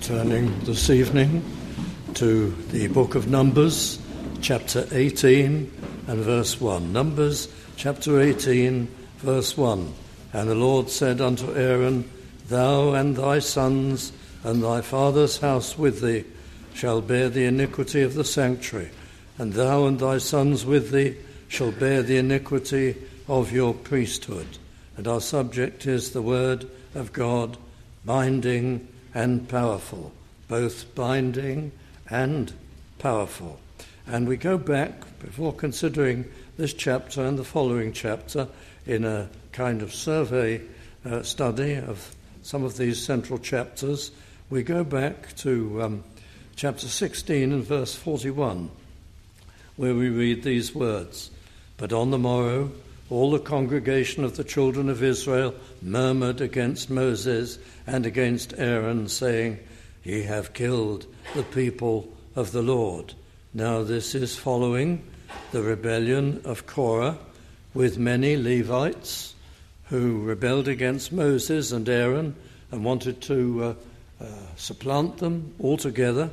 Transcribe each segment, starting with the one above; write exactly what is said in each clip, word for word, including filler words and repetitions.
turning this evening to the book of Numbers, chapter eighteen and verse one. Numbers, chapter eighteen, verse one. And the Lord said unto Aaron, Thou and thy sons and thy father's house with thee shall bear the iniquity of the sanctuary, and thou and thy sons with thee shall bear the iniquity of your priesthood. And our subject is the word of God, binding and powerful, both binding and powerful. And we go back, before considering this chapter and the following chapter, in a kind of survey uh, study of some of these central chapters, we go back to um, chapter sixteen and verse forty-one, where we read these words, But on the morrow all the congregation of the children of Israel murmured against Moses and against Aaron, saying, Ye have killed the people of the Lord. Now this is following the rebellion of Korah with many Levites who rebelled against Moses and Aaron and wanted to uh, uh, supplant them altogether.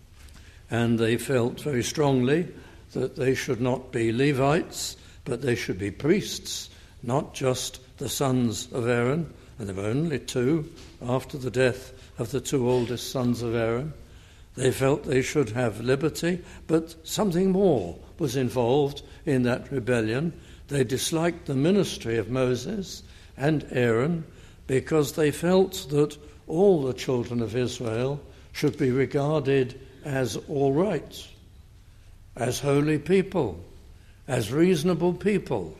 And they felt very strongly that they should not be Levites, but they should be priests, not just the sons of Aaron. And there were only two after the death of the two oldest sons of Aaron. They felt they should have liberty, but something more was involved in that rebellion. They disliked the ministry of Moses and Aaron because they felt that all the children of Israel should be regarded as all right, as holy people, as reasonable people.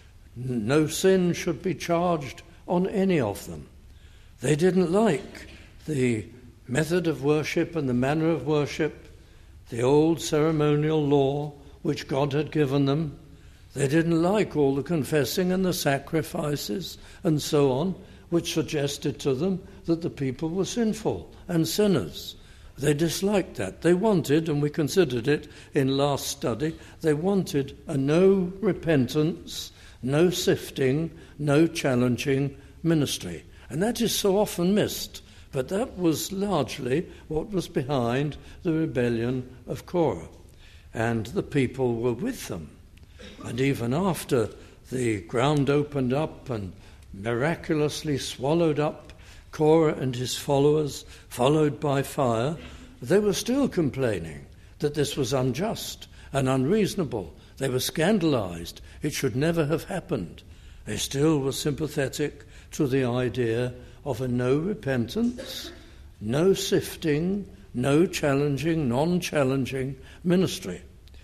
No sin should be charged on any of them. They didn't like the method of worship and the manner of worship, the old ceremonial law which God had given them. They didn't like all the confessing and the sacrifices and so on, which suggested to them that the people were sinful and sinners. They disliked that. They wanted, and we considered it in last study, they wanted a no repentance, no sifting, no challenging ministry. And that is so often missed. But that was largely what was behind the rebellion of Korah. And the people were with them. And even after the ground opened up and miraculously swallowed up Korah and his followers, followed by fire, they were still complaining that this was unjust and unreasonable. They were scandalized. It should never have happened. They still were sympathetic to the idea of a no repentance, no sifting, no challenging, non-challenging ministry.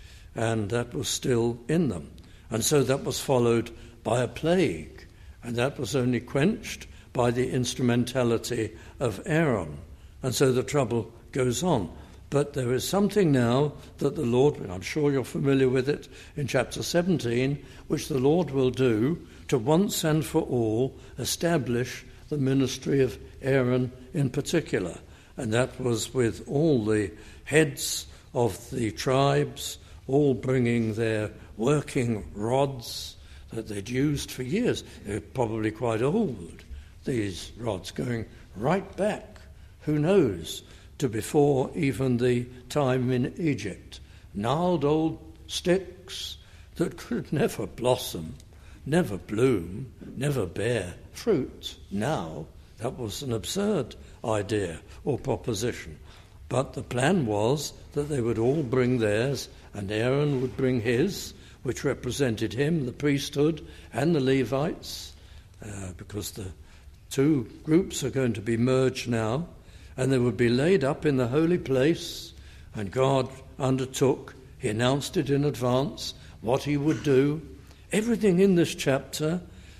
And that was still in them. And so that was followed by a plague, and that was only quenched by the instrumentality of Aaron. And so the trouble goes on. But there is something now that the Lord, I'm sure you're familiar with it, in chapter seventeen, which the Lord will do to once and for all establish the ministry of Aaron in particular. And that was with all the heads of the tribes, all bringing their working rods that they'd used for years. They're probably quite old, these rods, going right back, who knows, to before even the time in Egypt. Gnarled old sticks that could never blossom, never bloom, never bear fruit. Now, that was an absurd idea or proposition. But the plan was that they would all bring theirs, and Aaron would bring his, which represented him, the priesthood, and the Levites, uh, because the two groups are going to be merged now, and they would be laid up in the holy place, and God undertook, he announced it in advance, what he would do. Everything in this chapter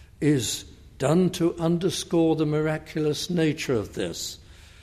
is done to underscore the miraculous nature of this.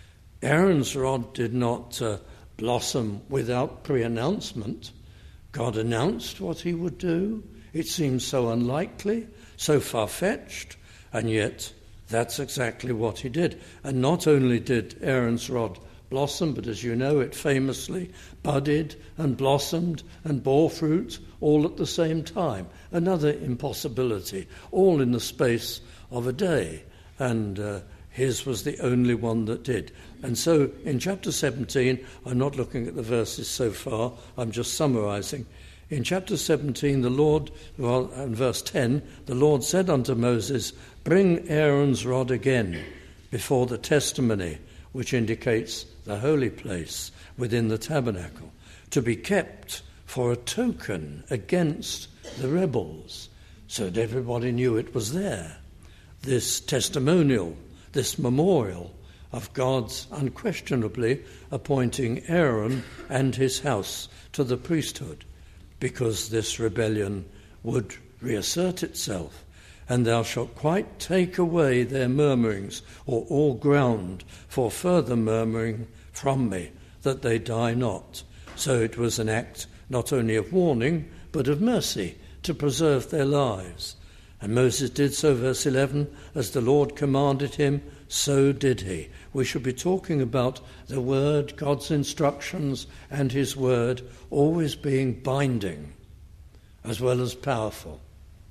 Aaron's rod did not uh, blossom without pre-announcement. God announced what he would do. It seems so unlikely, so far-fetched, and yet that's exactly what he did. And not only did Aaron's rod blossom, but as you know, it famously budded and blossomed and bore fruit all at the same time. Another impossibility, all in the space of a day. And uh, his was the only one that did. And so in chapter seventeen, I'm not looking at the verses so far, I'm just summarising. In chapter seventeen, the Lord, well, and verse ten, the Lord said unto Moses, bring Aaron's rod again before the testimony, which indicates the holy place within the tabernacle, to be kept for a token against the rebels, so that everybody knew it was there. This testimonial, this memorial of God's unquestionably appointing Aaron and his house to the priesthood, because this rebellion would reassert itself. And thou shalt quite take away their murmurings, or all ground for further murmuring from me, that they die not. So it was an act not only of warning, but of mercy, to preserve their lives. And Moses did so, verse eleven, as the Lord commanded him, so did he. We should be talking about the word, God's instructions, and his word always being binding, as well as powerful.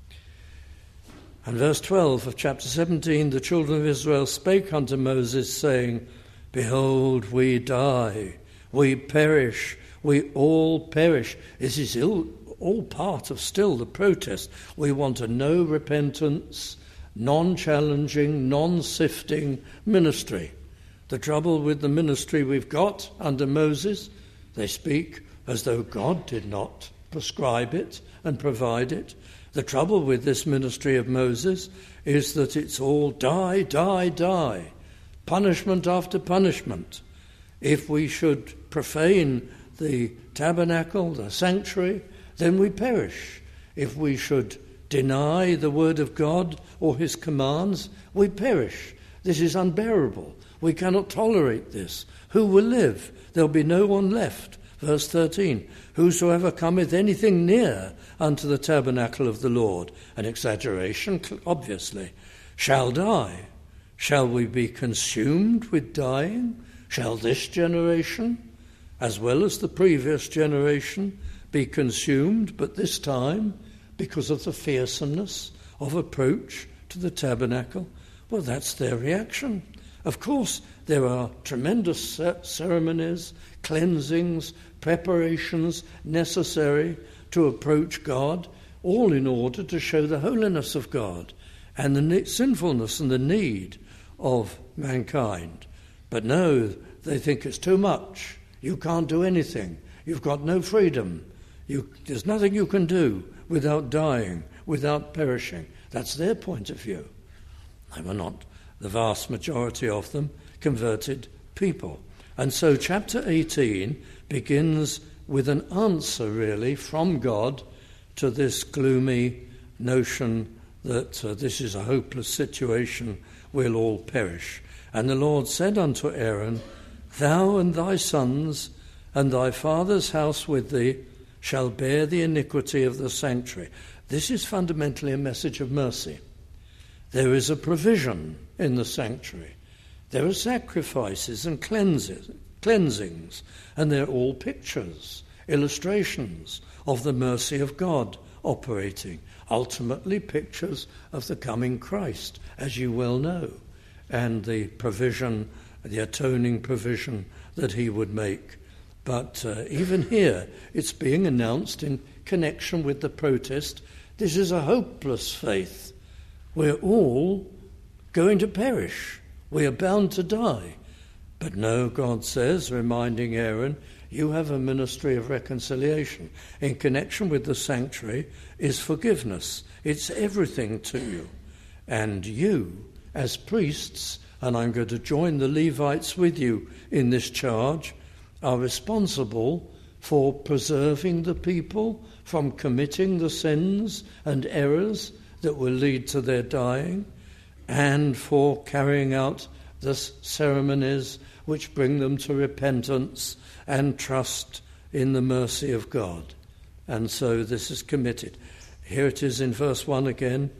And verse twelve of chapter seventeen, the children of Israel spake unto Moses, saying, behold, we die, we perish, we all perish. This is ill, all part of still the protest. We want a no repentance, non-challenging, non-sifting ministry. The trouble with the ministry we've got under Moses, they speak as though God did not prescribe it and provide it. The trouble with this ministry of Moses is that it's all die, die, die, punishment after punishment. If we should profane the tabernacle, the sanctuary, then we perish. If we should deny the word of God or his commands, we perish. This is unbearable. We cannot tolerate this. Who will live? There'll be no one left. Verse thirteen, whosoever cometh anything near unto the tabernacle of the Lord, an exaggeration, obviously, shall die. Shall we be consumed with dying? Shall this generation, as well as the previous generation, be consumed, but this time because of the fearsomeness of approach to the tabernacle? Well, that's their reaction. Of course, there are tremendous ceremonies, cleansings, preparations necessary to approach God, all in order to show the holiness of God and the sinfulness and the need of mankind. But no, they think it's too much. You can't do anything. You've got no freedom. You, there's nothing you can do without dying, without perishing. That's their point of view. They were not, the vast majority of them, converted people. And so chapter eighteen begins with an answer, really, from God to this gloomy notion that uh, this is a hopeless situation, we'll all perish. And the Lord said unto Aaron, thou and thy sons and thy father's house with thee shall bear the iniquity of the sanctuary. This is fundamentally a message of mercy. There is a provision in the sanctuary. There are sacrifices and cleanses, cleansings, and they're all pictures, illustrations of the mercy of God operating, ultimately pictures of the coming Christ, as you well know, and the provision, the atoning provision that he would make. But uh, even here, it's being announced in connection with the protest, this is a hopeless faith. We're all going to perish. We are bound to die. But no, God says, reminding Aaron, you have a ministry of reconciliation. In connection with the sanctuary is forgiveness. It's everything to you. And you, as priests, and I'm going to join the Levites with you in this charge, are responsible for preserving the people from committing the sins and errors that will lead to their dying, and for carrying out the ceremonies which bring them to repentance and trust in the mercy of God. And so this is committed. Here it is in verse one again,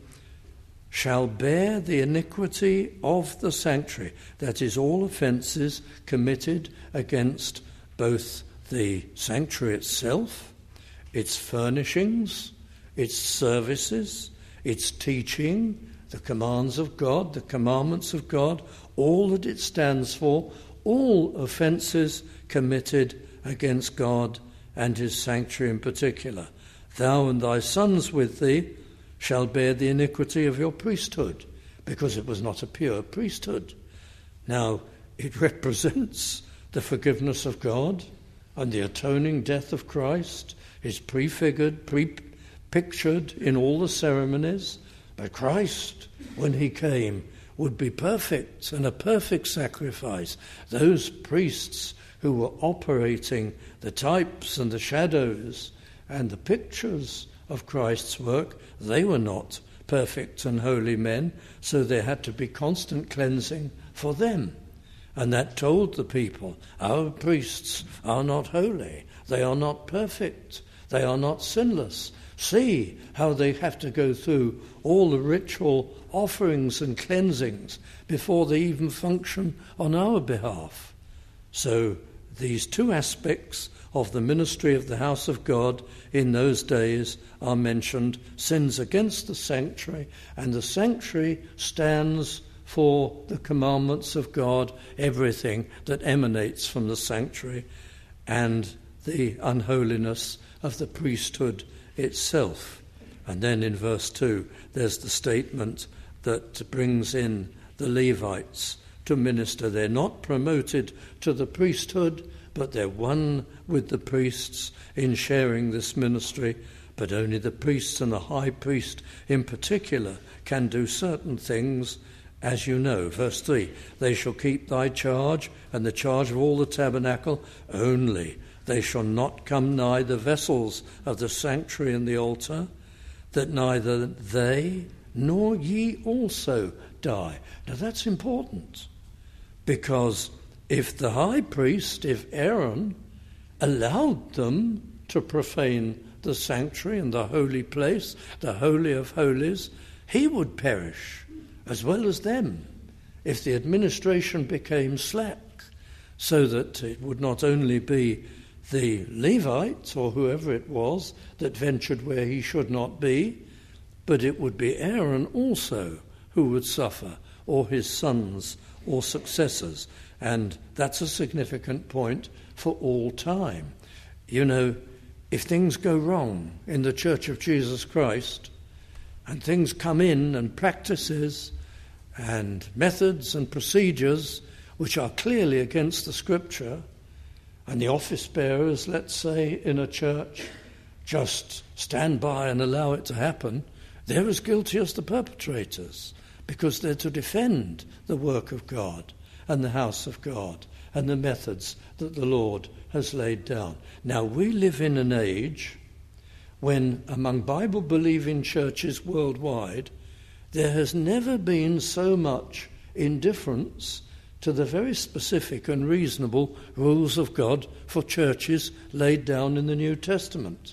shall bear the iniquity of the sanctuary. That is, all offences committed against both the sanctuary itself, its furnishings, its services, its teaching, the commands of God, the commandments of God, all that it stands for, all offences committed against God and his sanctuary in particular. Thou and thy sons with thee shall bear the iniquity of your priesthood, because it was not a pure priesthood. Now, it represents the forgiveness of God, and the atoning death of Christ is prefigured, pre-pictured in all the ceremonies. But Christ, when he came, would be perfect and a perfect sacrifice. Those priests who were operating the types and the shadows and the pictures of Christ's work, they were not perfect and holy men, so there had to be constant cleansing for them. And that told the people, our priests are not holy, they are not perfect, they are not sinless. See how they have to go through all the ritual offerings and cleansings before they even function on our behalf. So these two aspects of the ministry of the house of God in those days are mentioned: sins against the sanctuary, and the sanctuary stands for the commandments of God, everything that emanates from the sanctuary, and the unholiness of the priesthood itself. And then in verse two, there's the statement that brings in the Levites to minister. They're not promoted to the priesthood, but they're one with the priests in sharing this ministry. But only the priests, and the high priest in particular, can do certain things, as you know. Verse three, they shall keep thy charge and the charge of all the tabernacle only. They shall not come nigh the vessels of the sanctuary and the altar, that neither they nor ye also die. Now that's important, because if the high priest, if Aaron, allowed them to profane the sanctuary and the holy place, the Holy of Holies, he would perish as well as them if the administration became slack, so that it would not only be the Levite or whoever it was that ventured where he should not be, but it would be Aaron also who would suffer, or his sons or successors. And that's a significant point for all time. You know, if things go wrong in the Church of Jesus Christ, and things come in, and practices and methods and procedures which are clearly against the Scripture, and the office bearers, let's say, in a church, just stand by and allow it to happen, they're as guilty as the perpetrators, because they're to defend the work of God and the house of God and the methods that the Lord has laid down. Now, we live in an age when, among Bible-believing churches worldwide, there has never been so much indifference to the very specific and reasonable rules of God for churches laid down in the New Testament.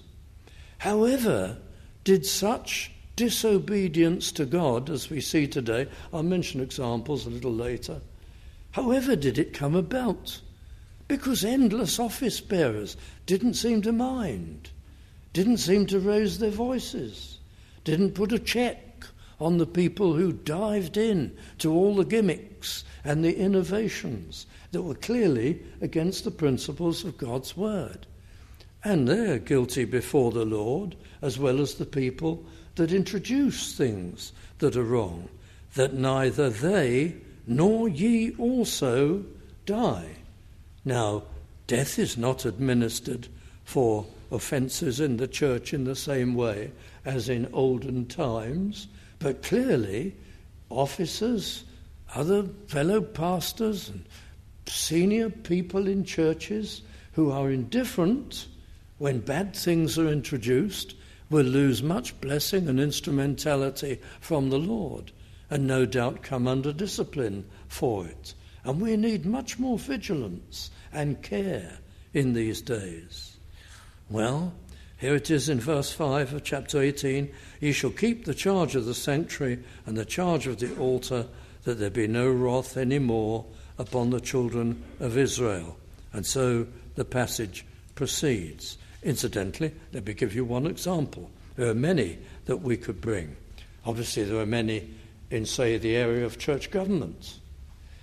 However, did such disobedience to God, as we see today, I'll mention examples a little later, however did it come about? Because endless office bearers didn't seem to mind, didn't seem to raise their voices, didn't put a check on the people who dived in to all the gimmicks and the innovations that were clearly against the principles of God's word. And they're guilty before the Lord, as well as the people that introduce things that are wrong, that neither they nor ye also die. Now, death is not administered for offences in the church in the same way as in olden times, but clearly officers, other fellow pastors and senior people in churches who are indifferent when bad things are introduced will lose much blessing and instrumentality from the Lord, and no doubt come under discipline for it. And we need much more vigilance and care in these days. Well, here it is in verse five of chapter eighteen, ye shall keep the charge of the sanctuary and the charge of the altar, that there be no wrath any more upon the children of Israel. And so the passage proceeds. Incidentally, let me give you one example. There are many that we could bring. Obviously, there are many in, say, the area of church government.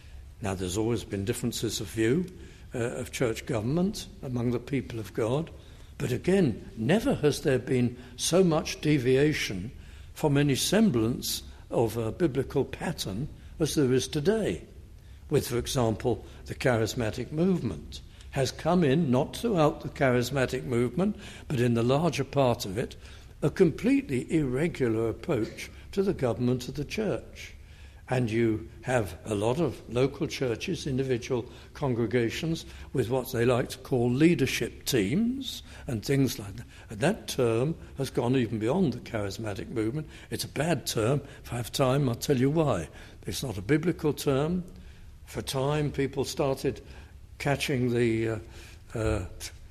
Now, there's always been differences of view uh, of church government among the people of God, but again, never has there been so much deviation from any semblance of a biblical pattern as there is today, with, for example, the charismatic movement has come in, not throughout the charismatic movement, but in the larger part of it, a completely irregular approach to the government of the church. And you have a lot of local churches, individual congregations, with what they like to call leadership teams and things like that. And that term has gone even beyond the charismatic movement. It's a bad term. If I have time, I'll tell you why. It's not a biblical term. For a time, people started catching the uh, uh,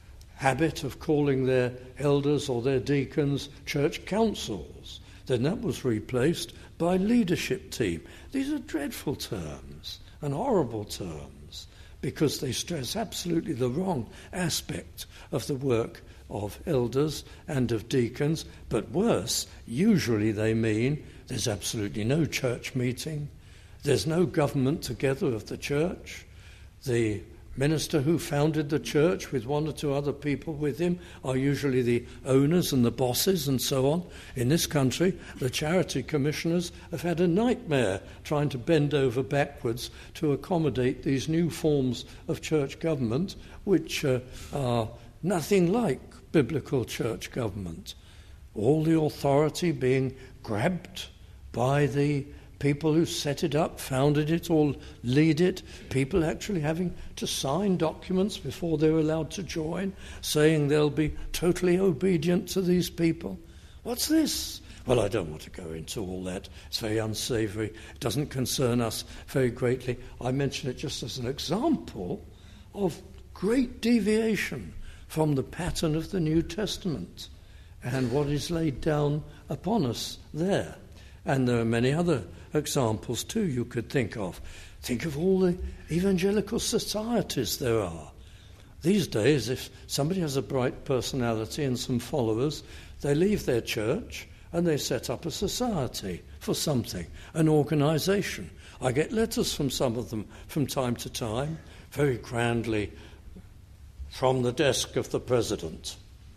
habit of calling their elders or their deacons church councils. Then that was replaced by leadership team. These are dreadful terms and horrible terms because they stress absolutely the wrong aspect of the work of elders and of deacons. But worse, usually they mean there's absolutely no church meeting, there's no government together of the church. The minister who founded the church with one or two other people with him are usually the owners and the bosses and so on. In this country, the charity commissioners have had a nightmare trying to bend over backwards to accommodate these new forms of church government, which uh, are nothing like biblical church government. All the authority being grabbed by the people who set it up, founded it, or lead it, people actually having to sign documents before they're allowed to join, saying they'll be totally obedient to these people. What's this? Well, I don't want to go into all that. It's very unsavoury. It doesn't concern us very greatly. I mention it just as an example of great deviation from the pattern of the New Testament and what is laid down upon us there. And there are many other examples too you could think of. Think of all the evangelical societies there are. These days, if somebody has a bright personality and some followers, they leave their church and they set up a society for something, an organisation. I get letters from some of them from time to time, very grandly, from the desk of the president.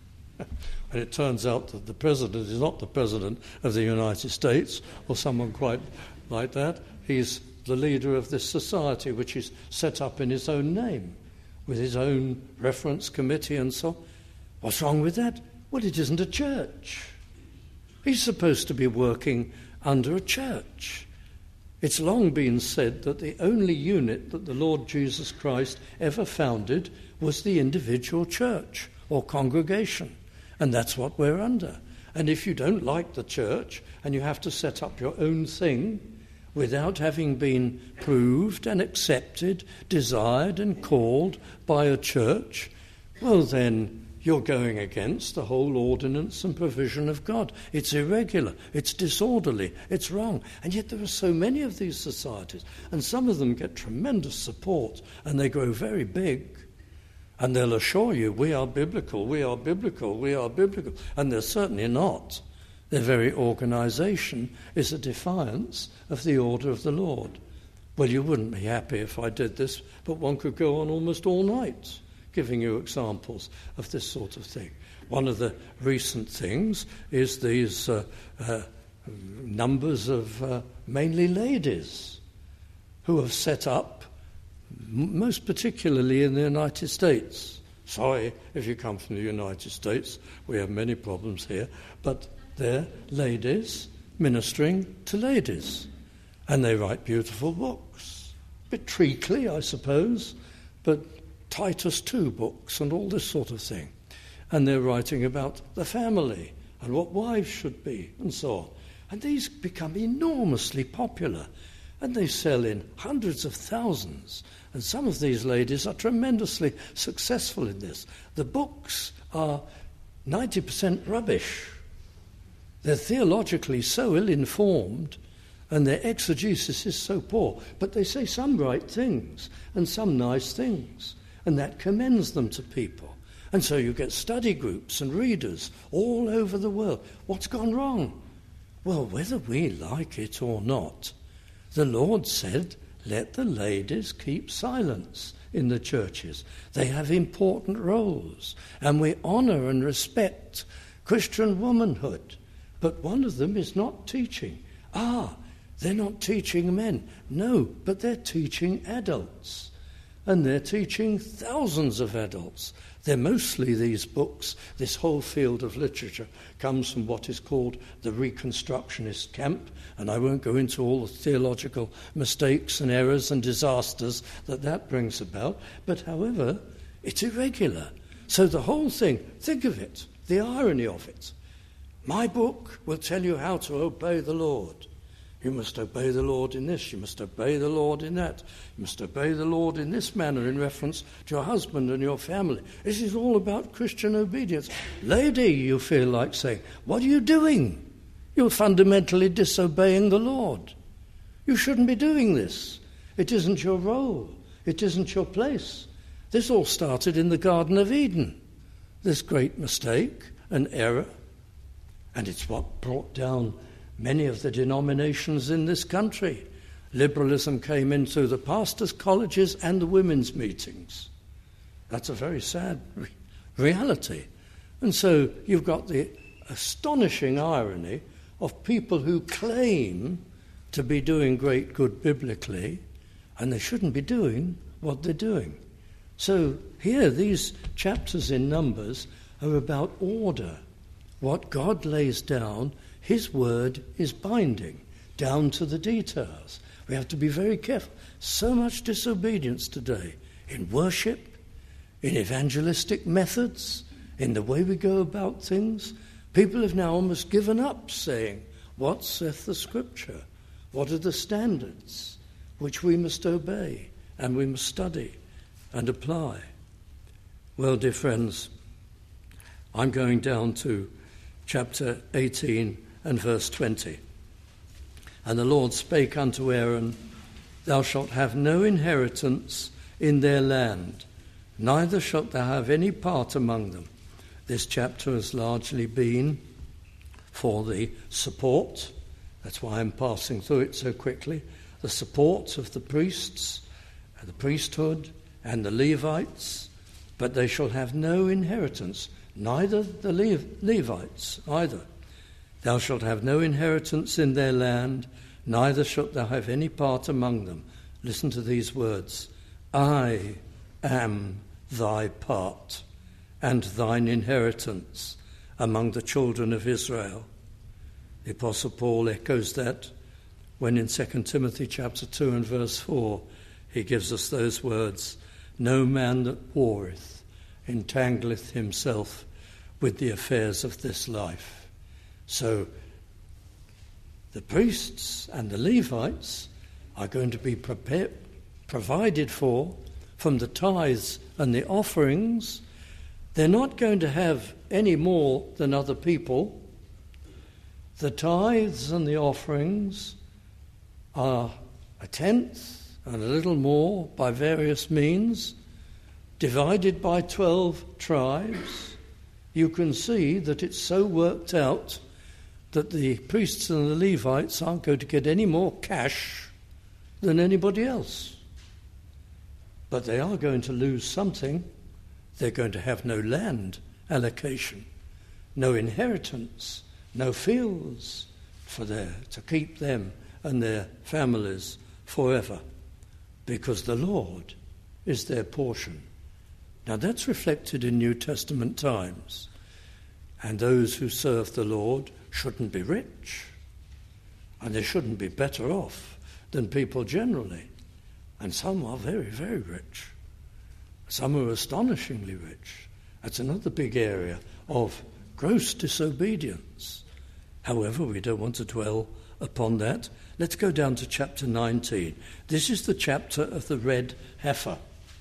And it turns out that the president is not the president of the United States or someone quite like that. He's the leader of this society, which is set up in his own name, with his own reference committee and so on. What's wrong with that? Well, it isn't a church. He's supposed to be working under a church. It's long been said that the only unit that the Lord Jesus Christ ever founded was the individual church or congregation. And that's what we're under. And if you don't like the church and you have to set up your own thing without having been proved and accepted, desired and called by a church, well then you're going against the whole ordinance and provision of God. It's irregular, it's disorderly, it's wrong. And yet there are so many of these societies, and some of them get tremendous support and they grow very big. And they'll assure you, we are biblical, we are biblical, we are biblical. And they're certainly not. Their very organisation is a defiance of the order of the Lord. Well, you wouldn't be happy if I did this, but one could go on almost all night giving you examples of this sort of thing. One of the recent things is these uh, uh, numbers of uh, mainly ladies who have set up, most particularly in the United States. Sorry if you come from the United States, we have many problems here, but they're ladies ministering to ladies. And they write beautiful books. A bit treacly, I suppose, but Titus two books and all this sort of thing. And they're writing about the family and what wives should be and so on. And these become enormously popular. And they sell in hundreds of thousands. And some of these ladies are tremendously successful in this. The books are ninety percent rubbish. They're theologically so ill-informed and their exegesis is so poor. But they say some right things and some nice things. And that commends them to people. And so you get study groups and readers all over the world. What's gone wrong? Well, whether we like it or not, the Lord said, let the ladies keep silence in the churches. They have important roles, and we honour and respect Christian womanhood. But one of them is not teaching. Ah, they're not teaching men. No, but they're teaching adults. And they're teaching thousands of adults. They're mostly these books. This whole field of literature comes from what is called the Reconstructionist camp, and I won't go into all the theological mistakes and errors and disasters that that brings about. But however, it's irregular. So the whole thing, think of it, the irony of it. My book will tell you how to obey the Lord. You must obey the Lord in this, you must obey the Lord in that, you must obey the Lord in this manner in reference to your husband and your family. This is all about Christian obedience. Lady, you feel like saying, what are you doing? You're fundamentally disobeying the Lord. You shouldn't be doing this. It isn't your role. It isn't your place. This all started in the Garden of Eden, this great mistake and error, and it's what brought down many of the denominations in this country. Liberalism came in through the pastors' colleges and the women's meetings. That's a very sad re- reality. And so you've got the astonishing irony of people who claim to be doing great good biblically, and they shouldn't be doing what they're doing. So here, these chapters in Numbers are about order. What God lays down, His word is binding, down to the details. We have to be very careful. So much disobedience today in worship, in evangelistic methods, in the way we go about things. People have now almost given up saying, what saith the Scripture? What are the standards which we must obey and we must study and apply? Well, dear friends, I'm going down to chapter eighteen and verse twenty. And the Lord spake unto Aaron, Thou shalt have no inheritance in their land, neither shalt thou have any part among them. This chapter has largely been for the support, that's why I'm passing through it so quickly, the support of the priests, the priesthood, and the Levites, but they shall have no inheritance, neither the Le- Levites either. Thou shalt have no inheritance in their land, neither shalt thou have any part among them. Listen to these words. I am thy part and thine inheritance among the children of Israel. The Apostle Paul echoes that when in Second Timothy chapter two and verse four he gives us those words, No man that warreth entangleth himself with the affairs of this life. So the priests and the Levites are going to be prepared, provided for from the tithes and the offerings. They're not going to have any more than other people. The tithes and the offerings are a tenth and a little more by various means, divided by twelve tribes. You can see that it's so worked out that the priests and the Levites aren't going to get any more cash than anybody else. But they are going to lose something. They're going to have no land allocation, no inheritance, no fields for their, to keep them and their families forever, because the Lord is their portion. Now that's reflected in New Testament times. And those who serve the Lord shouldn't be rich, and they shouldn't be better off than people generally. And some are very, very rich. Some are astonishingly rich. That's another big area of gross disobedience. However, we don't want to dwell upon that. Let's go down to chapter nineteen. This is the chapter of the red heifer.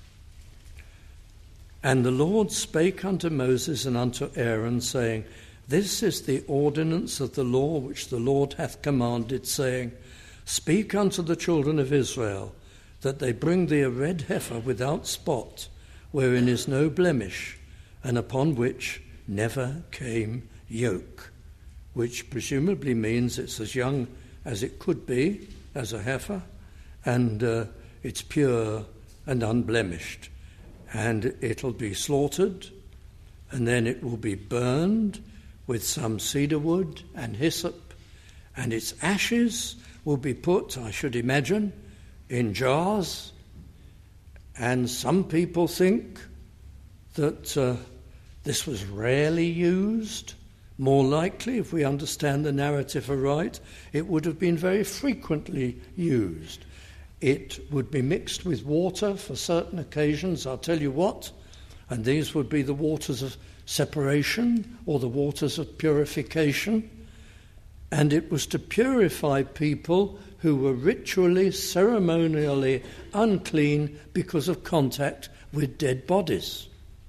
And the Lord spake unto Moses and unto Aaron, saying, This is the ordinance of the law which the Lord hath commanded, saying, Speak unto the children of Israel, that they bring thee a red heifer without spot, wherein is no blemish, and upon which never came yoke, which presumably means it's as young as it could be as a heifer, and uh, it's pure and unblemished. And it'll be slaughtered, and then it will be burned with some cedar wood and hyssop, and its ashes will be put, I should imagine, in jars. And some people think that uh, this was rarely used. More likely, if we understand the narrative aright, it would have been very frequently used. It would be mixed with water for certain occasions, I'll tell you what, and these would be the waters of separation or the waters of purification. And it was to purify people who were ritually, ceremonially unclean because of contact with dead bodies.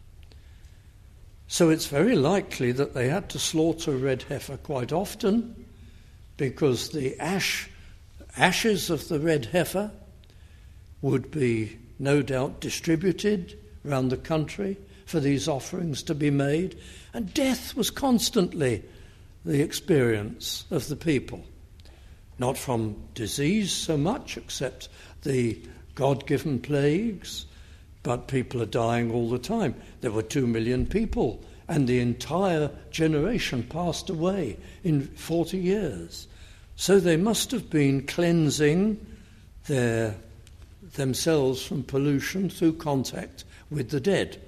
So it's very likely that they had to slaughter a red heifer quite often, because the ash, ashes of the red heifer would be no doubt distributed around the country for these offerings to be made, and death was constantly the experience of the people. Not from disease so much, except the God-given plagues, but people are dying all the time. There were two million people, and the entire generation passed away in forty years. So they must have been cleansing their, themselves from pollution through contact with the dead.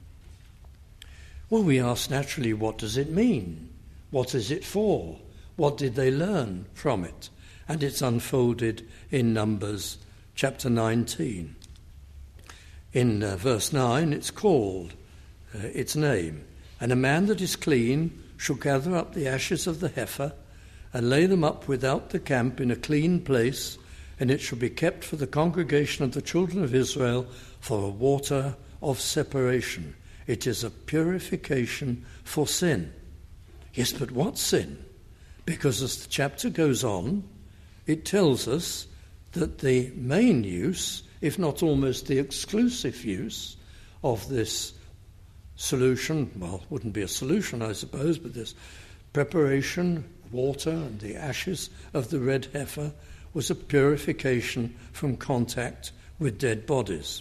Well, we ask naturally, what does it mean? What is it for? What did they learn from it? And it's unfolded in Numbers chapter nineteen. In uh, verse nine, it's called, uh, its name, "And a man that is clean shall gather up the ashes of the heifer and lay them up without the camp in a clean place, and it shall be kept for the congregation of the children of Israel for a water of separation. It is a purification for sin." Yes, but what sin? Because as the chapter goes on, it tells us that the main use, if not almost the exclusive use, of this solution, well, it wouldn't be a solution, I suppose, but this preparation, water and the ashes of the red heifer, was a purification from contact with dead bodies.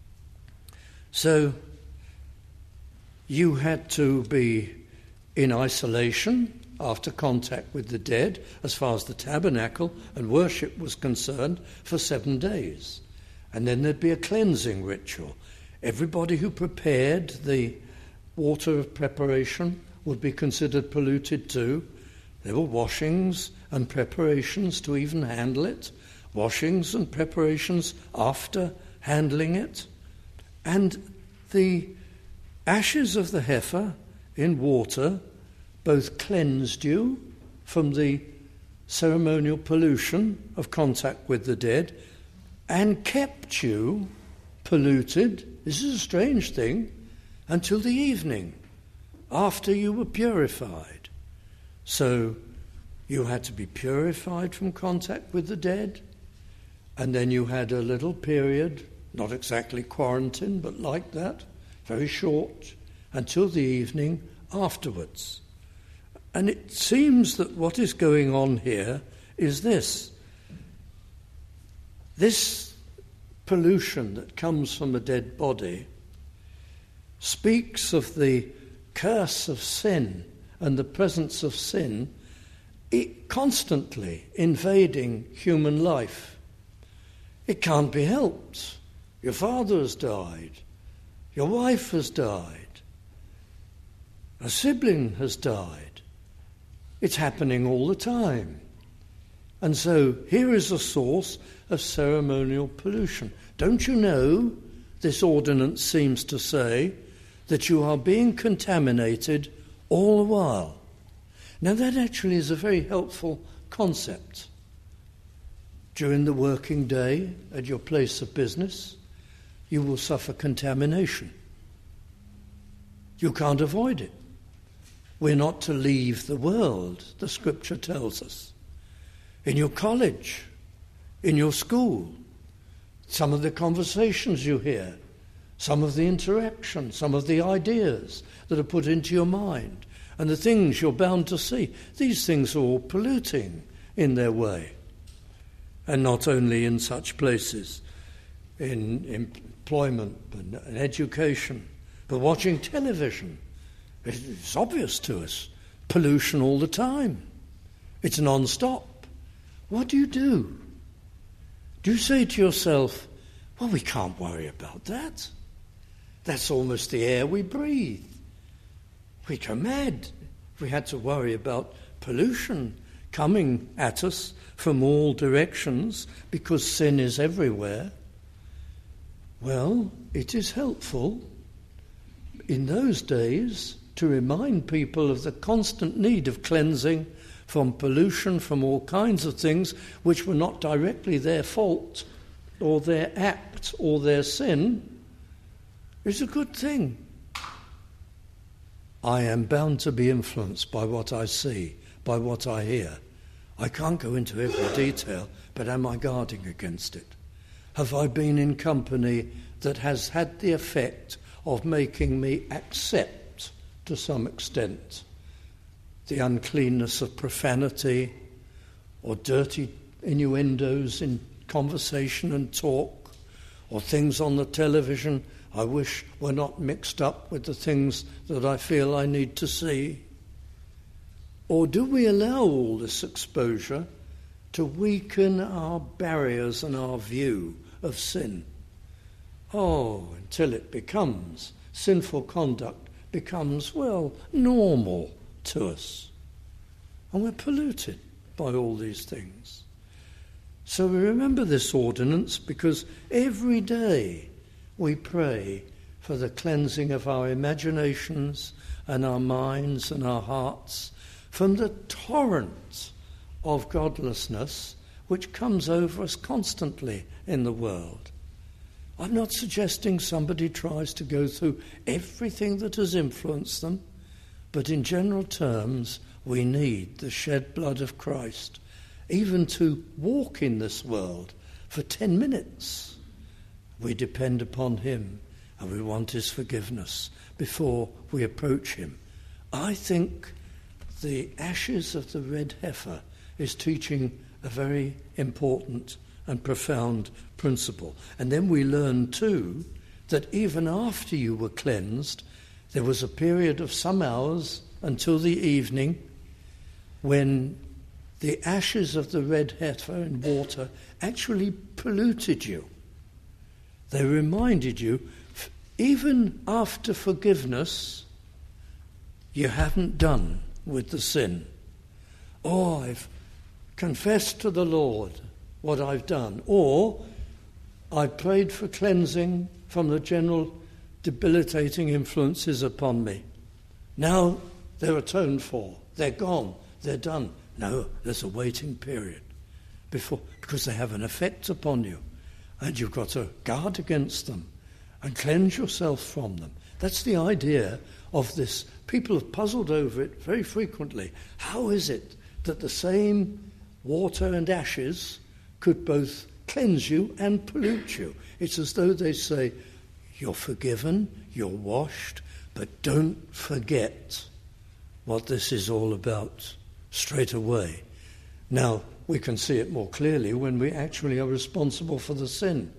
So you had to be in isolation after contact with the dead, as far as the tabernacle and worship was concerned, for seven days. And then there'd be a cleansing ritual. Everybody who prepared the water of preparation would be considered polluted too. There were washings and preparations to even handle it, washings and preparations after handling it. And the ashes of the heifer in water both cleansed you from the ceremonial pollution of contact with the dead and kept you polluted, this is a strange thing, until the evening, after you were purified. So you had to be purified from contact with the dead, and then you had a little period, not exactly quarantine, but like that, very short, until the evening afterwards. And it seems that what is going on here is this. This pollution that comes from a dead body speaks of the curse of sin and the presence of sin it constantly invading human life. It can't be helped. Your father has died. Your wife has died. A sibling has died. It's happening all the time. And so here is a source of ceremonial pollution. Don't you know, this ordinance seems to say, that you are being contaminated all the while. Now that actually is a very helpful concept. During the working day at your place of business, you will suffer contamination. You can't avoid it. We're not to leave the world, the scripture tells us. In your college, in your school, some of the conversations you hear, some of the interaction, some of the ideas that are put into your mind, and the things you're bound to see, these things are all polluting in their way. and not only in such places, in employment and education, but watching television. It's obvious to us. Pollution all the time. It's non-stop. What do you do? Do you say to yourself, well, we can't worry about that. That's almost the air we breathe. We'd go mad if we had to worry about pollution coming at us from all directions because sin is everywhere. Well, it is helpful in those days to remind people of the constant need of cleansing from pollution, from all kinds of things which were not directly their fault or their act or their sin, is a good thing. I am bound to be influenced by what I see, by what I hear. I can't go into every detail, but am I guarding against it? Have I been in company that has had the effect of making me accept, to some extent, the uncleanness of profanity or dirty innuendos in conversation and talk, or things on the television I wish were not mixed up with the things that I feel I need to see? Or do we allow all this exposure to weaken our barriers and our view of sin? Oh, until it becomes, sinful conduct becomes, well, normal to us. And we're polluted by all these things. So we remember this ordinance because every day we pray for the cleansing of our imaginations and our minds and our hearts from the torrent of godlessness which comes over us constantly in the world. I'm not suggesting somebody tries to go through everything that has influenced them, but in general terms, we need the shed blood of Christ, even to walk in this world for ten minutes. We depend upon him, and we want his forgiveness before we approach him. I think the ashes of the red heifer is teaching a very important and profound principle. And then we learn too that even after you were cleansed, there was a period of some hours until the evening when the ashes of the red heifer in water actually polluted you. They reminded you, even after forgiveness, you haven't done with the sin. Oh, I've confessed to the Lord what I've done. Or I prayed for cleansing from the general debilitating influences upon me. Now they're atoned for. They're gone. They're done. No, there's a waiting period before, because they have an effect upon you. And you've got to guard against them and cleanse yourself from them. That's the idea of this. People have puzzled over it very frequently. How is it that the same water and ashes could both cleanse you and pollute you? It's as though they say, you're forgiven, you're washed, but don't forget what this is all about straight away. Now, we can see it more clearly when we actually are responsible for the sin.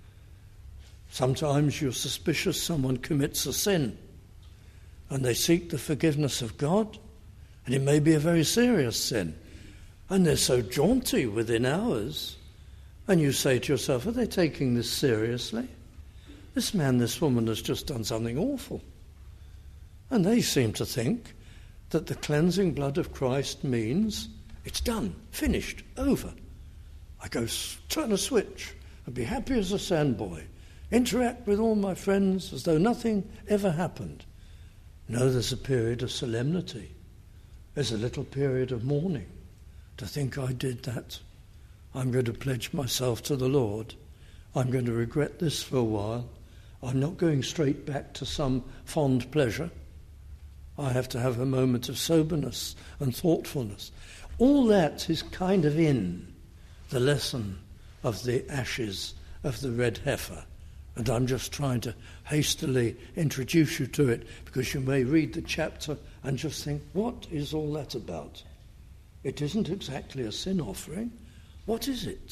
Sometimes you're suspicious someone commits a sin and they seek the forgiveness of God, and it may be a very serious sin, and they're so jaunty within hours, and you say to yourself, are they taking this seriously? This man, this woman has just done something awful. And they seem to think that the cleansing blood of Christ means it's done, finished, over. I go turn a switch and be happy as a sandboy, interact with all my friends as though nothing ever happened. No, there's a period of solemnity. There's a little period of mourning. To think I did that. I'm going to pledge myself to the Lord. I'm going to regret this for a while. I'm not going straight back to some fond pleasure. I have to have a moment of soberness and thoughtfulness. All that is kind of in the lesson of the ashes of the red heifer. And I'm just trying to hastily introduce you to it because you may read the chapter and just think, what is all that about? It isn't exactly a sin offering. What is it?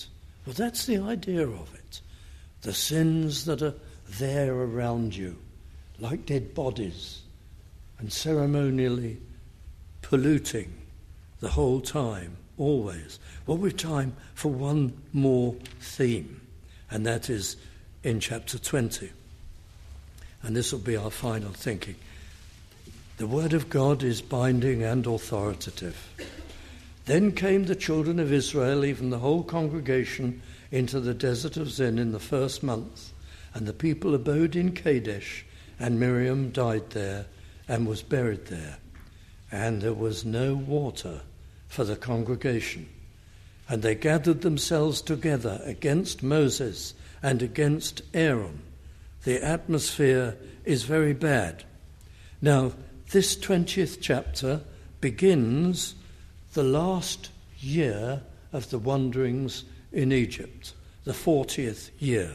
Well, that's the idea of it. The sins that are there around you, like dead bodies, and ceremonially polluting the whole time, always. Well, we've time for one more theme, and that is in chapter twenty. And this will be our final thinking. The word of God is binding and authoritative. Then came the children of Israel, even the whole congregation, into the desert of Zin in the first month, and the people abode in Kadesh, and Miriam died there and was buried there. And there was no water for the congregation. And they gathered themselves together against Moses and against Aaron. The atmosphere is very bad. Now, this twentieth chapter begins the last year of the wanderings in Egypt, the fortieth year.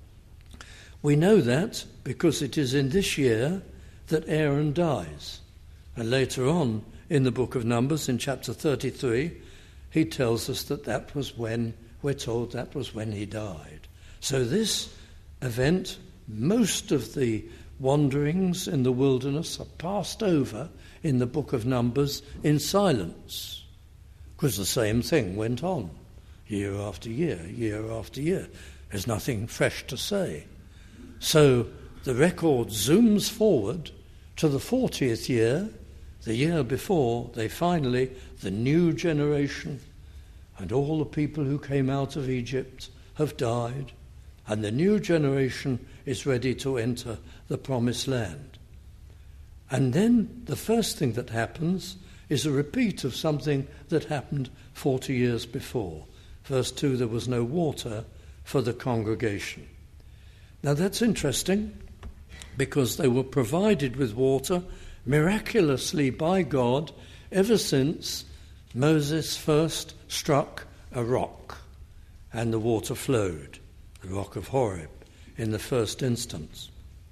We know that because it is in this year that Aaron dies. And later on in the book of Numbers, in chapter thirty-three, he tells us that that was when, we're told that was when he died. So this event, most of the wanderings in the wilderness are passed over in the book of Numbers in silence, because the same thing went on year after year, year after year. There's nothing fresh to say. So the record zooms forward to the fortieth year, the year before they finally, the new generation, and all the people who came out of Egypt have died, and the new generation is ready to enter the promised land. And then the first thing that happens is a repeat of something that happened forty years before. Verse two, there was no water for the congregation. Now that's interesting, because they were provided with water miraculously by God ever since Moses first struck a rock and the water flowed, the rock of Horeb in the first instance.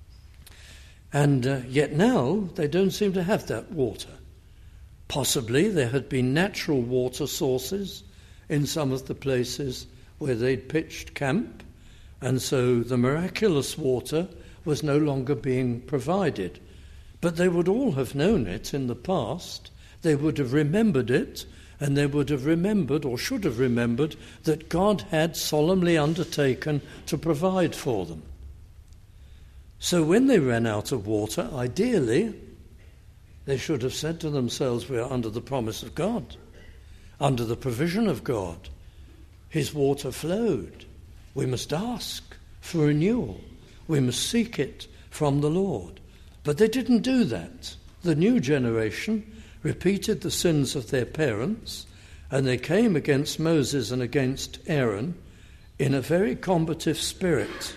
And uh, yet now they don't seem to have that water. Possibly there had been natural water sources in some of the places where they'd pitched camp, and so the miraculous water was no longer being provided. But they would all have known it in the past. They would have remembered it, and they would have remembered, or should have remembered, that God had solemnly undertaken to provide for them. So when they ran out of water, ideally, they should have said to themselves, we are under the promise of God, under the provision of God. His water flowed. We must ask for renewal. We must seek it from the Lord. But they didn't do that. The new generation repeated the sins of their parents, and they came against Moses and against Aaron in a very combative spirit,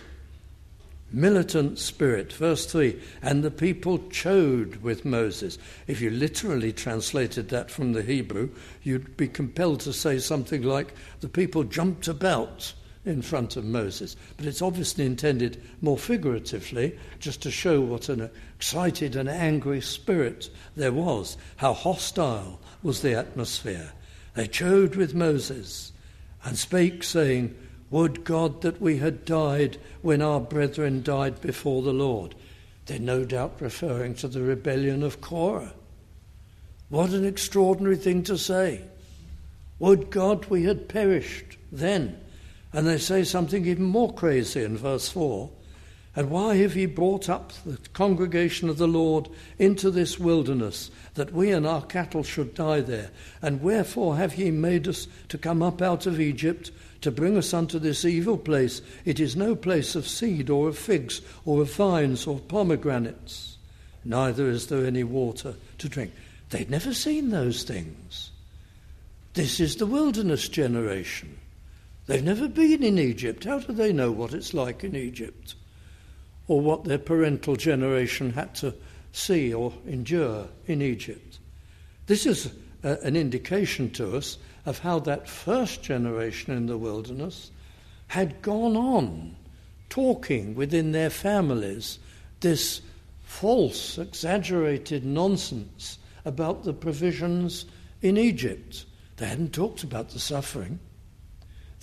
militant spirit. Verse three, and the people chode with Moses. If you literally translated that from the Hebrew, you'd be compelled to say something like, the people jumped about in front of Moses. But it's obviously intended more figuratively, just to show what an excited and angry spirit there was, how hostile was the atmosphere. They chode with Moses and spake, saying, would God that we had died when our brethren died before the Lord. They're no doubt referring to the rebellion of Korah. What an extraordinary thing to say. Would God we had perished then. And they say something even more crazy in verse four. And why have ye brought up the congregation of the Lord into this wilderness, that we and our cattle should die there? And wherefore have ye made us to come up out of Egypt, to bring us unto this evil place? It is no place of seed, or of figs, or of vines, or pomegranates. Neither is there any water to drink. They'd never seen those things. This is the wilderness generation. They've never been in Egypt. How do they know what it's like in Egypt? Or what their parental generation had to see or endure in Egypt? This is a, an indication to us of how that first generation in the wilderness had gone on talking within their families this false, exaggerated nonsense about the provisions in Egypt. They hadn't talked about the suffering.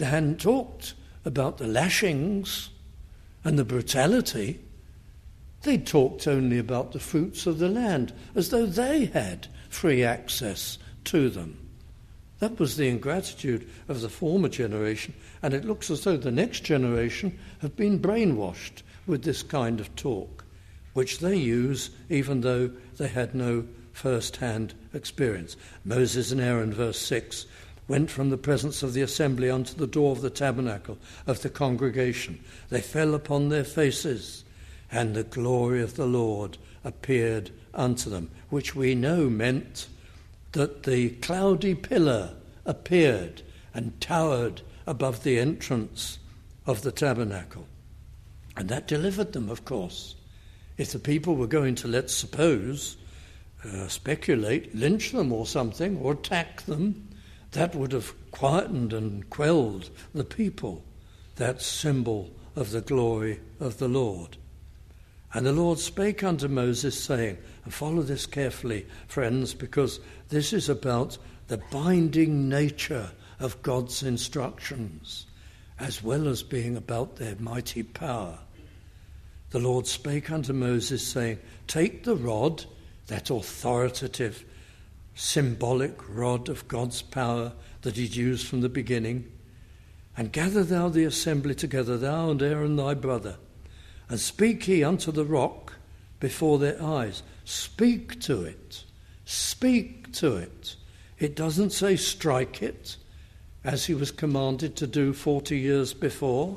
They hadn't talked about the lashings and the brutality. They talked only about the fruits of the land, as though they had free access to them. That was the ingratitude of the former generation, and it looks as though the next generation have been brainwashed with this kind of talk, which they use even though they had no first-hand experience. Moses and Aaron, verse six, went from the presence of the assembly unto the door of the tabernacle of the congregation. They fell upon their faces, and the glory of the Lord appeared unto them, which we know meant that the cloudy pillar appeared and towered above the entrance of the tabernacle. And that delivered them, of course. If the people were going to, let's suppose, uh, speculate, lynch them or something, or attack them, that would have quietened and quelled the people, that symbol of the glory of the Lord. And the Lord spake unto Moses, saying, and follow this carefully, friends, because this is about the binding nature of God's instructions, as well as being about their mighty power. The Lord spake unto Moses, saying, take the rod, that authoritative, symbolic rod of God's power that he'd used from the beginning, and gather thou the assembly together, thou and Aaron thy brother, and speak ye unto the rock before their eyes. Speak to it. Speak to it. It doesn't say strike it, as he was commanded to do forty years before.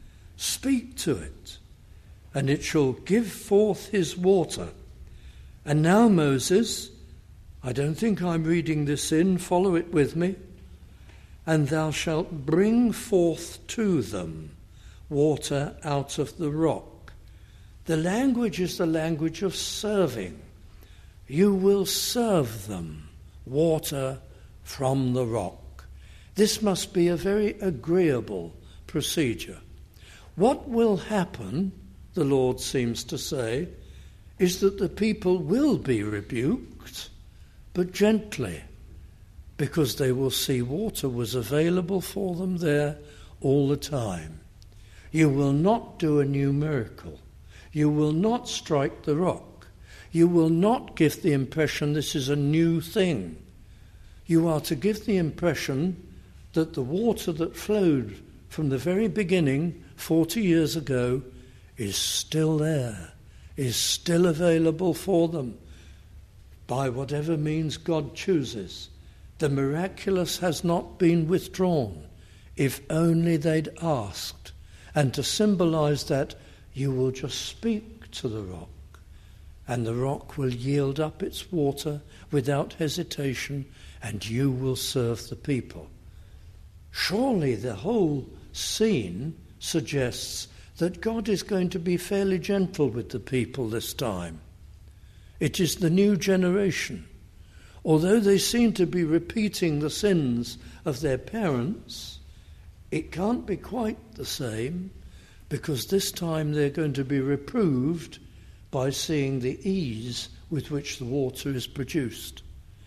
Speak to it, and it shall give forth his water. And now, Moses, I don't think I'm reading this in, follow it with me. And thou shalt bring forth to them water out of the rock. The language is the language of serving. You will serve them water from the rock. This must be a very agreeable procedure. What will happen, the Lord seems to say, is that the people will be rebuked, but gently, because they will see water was available for them there all the time. You will not do a new miracle. You will not strike the rock. You will not give the impression this is a new thing. You are to give the impression that the water that flowed from the very beginning, forty years ago, is still there, is still available for them by whatever means God chooses. The miraculous has not been withdrawn, if only they'd asked. And to symbolize that, you will just speak to the rock, and the rock will yield up its water without hesitation, and you will serve the people. Surely the whole scene suggests that God is going to be fairly gentle with the people this time. It is the new generation. Although they seem to be repeating the sins of their parents, it can't be quite the same, because this time they're going to be reproved by seeing the ease with which the water is produced.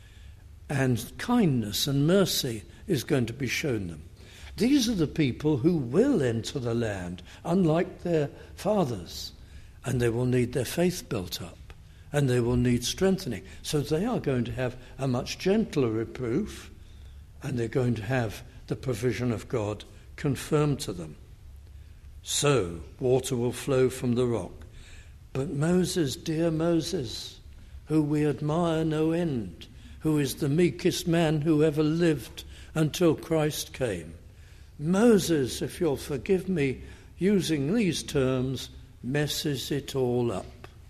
And kindness and mercy is going to be shown them. These are the people who will enter the land, unlike their fathers, and they will need their faith built up, and they will need strengthening. So they are going to have a much gentler reproof, and they're going to have the provision of God confirmed to them. So water will flow from the rock. But Moses, dear Moses, who we admire no end, who is the meekest man who ever lived until Christ came, Moses, if you'll forgive me using these terms, messes it all up.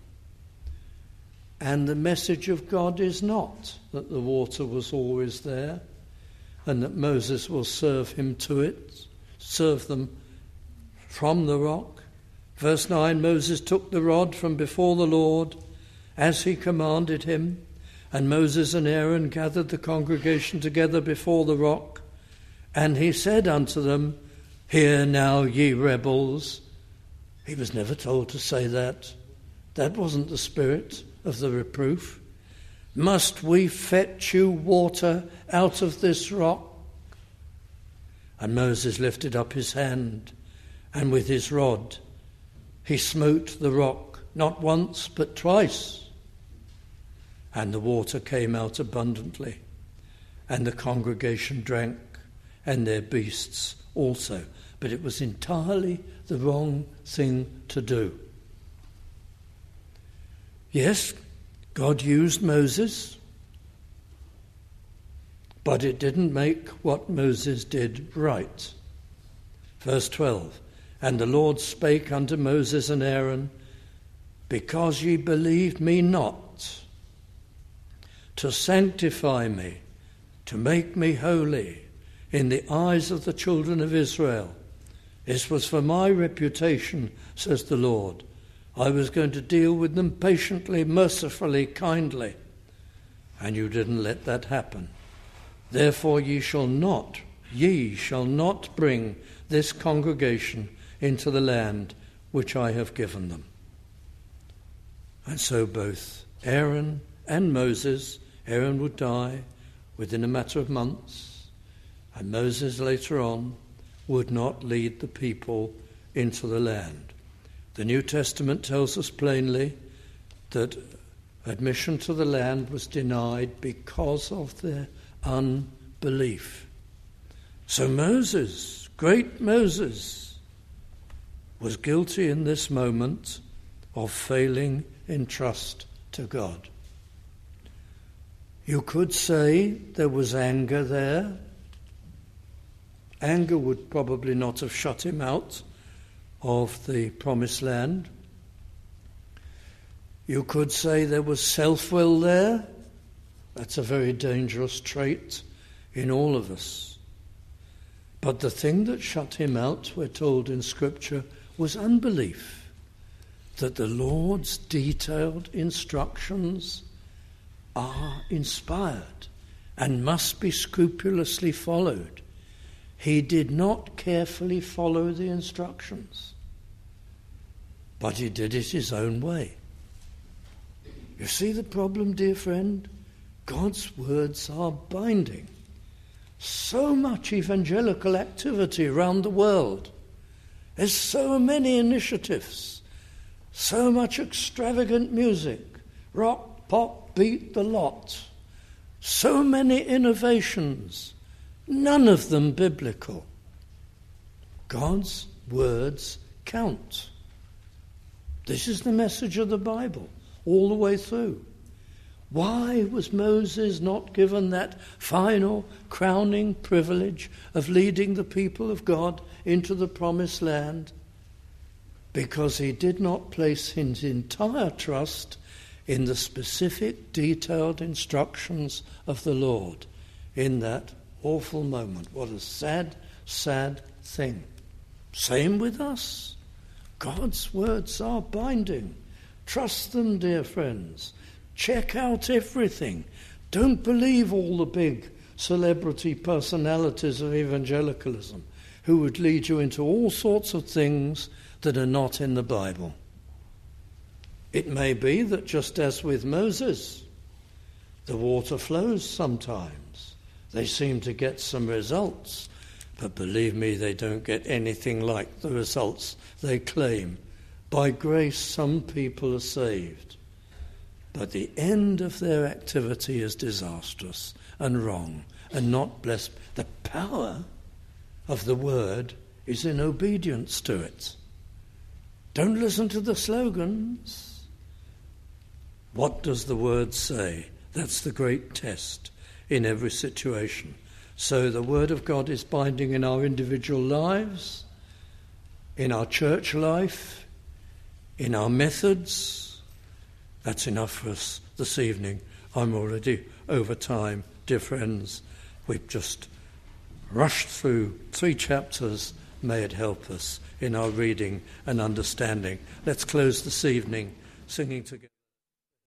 And the message of God is not that the water was always there and that Moses will serve him to it, serve them from the rock. Verse nine, Moses took the rod from before the Lord as he commanded him, and Moses and Aaron gathered the congregation together before the rock, and he said unto them, hear now, ye rebels. He was never told to say that. That wasn't the spirit of the reproof. Must we fetch you water out of this rock? And Moses lifted up his hand, and with his rod he smote the rock, not once but twice. And the water came out abundantly, and the congregation drank, and their beasts also. But it was entirely the wrong thing to do. Yes, God used Moses, but it didn't make what Moses did right. Verse twelve, and the Lord spake unto Moses and Aaron, because ye believed me not, to sanctify me, to make me holy in the eyes of the children of Israel. This was for my reputation, says the Lord. I was going to deal with them patiently, mercifully, kindly. And you didn't let that happen. Therefore ye shall not, ye shall not bring this congregation into the land which I have given them. And so both Aaron and Moses, Aaron would die within a matter of months, and Moses later on would not lead the people into the land. The New Testament tells us plainly that admission to the land was denied because of their unbelief. So Moses, great Moses, was guilty in this moment of failing in trust to God. You could say there was anger there. Anger would probably not have shut him out of the promised land. You could say there was self-will there. That's a very dangerous trait in all of us. But the thing that shut him out, we're told in Scripture, was unbelief. That the Lord's detailed instructions are inspired and must be scrupulously followed. He did not carefully follow the instructions, but he did it his own way. You see the problem, dear friend? God's words are binding. So much evangelical activity around the world. There's so many initiatives, so much extravagant music, rock, pop, beat, the lot. So many innovations. None of them biblical. God's words count. This is the message of the Bible, all the way through. Why was Moses not given that final, crowning privilege of leading the people of God into the promised land? Because he did not place his entire trust in the specific, detailed instructions of the Lord in that awful moment. What a sad, sad thing. Same with us. God's words are binding. Trust them, dear friends. Check out everything. Don't believe all the big celebrity personalities of evangelicalism who would lead you into all sorts of things that are not in the Bible. It may be that just as with Moses, the water flows sometimes. They seem to get some results, but believe me, they don't get anything like the results they claim. By grace, some people are saved, but the end of their activity is disastrous and wrong and not blessed. The power of the word is in obedience to it. Don't listen to the slogans. What does the word say? That's the great test in every situation. So the word of God is binding in our individual lives, in our church life, in our methods. That's enough for us this evening. I'm already over time, dear friends. We've just rushed through three chapters. May it help us in our reading and understanding. Let's close this evening singing together.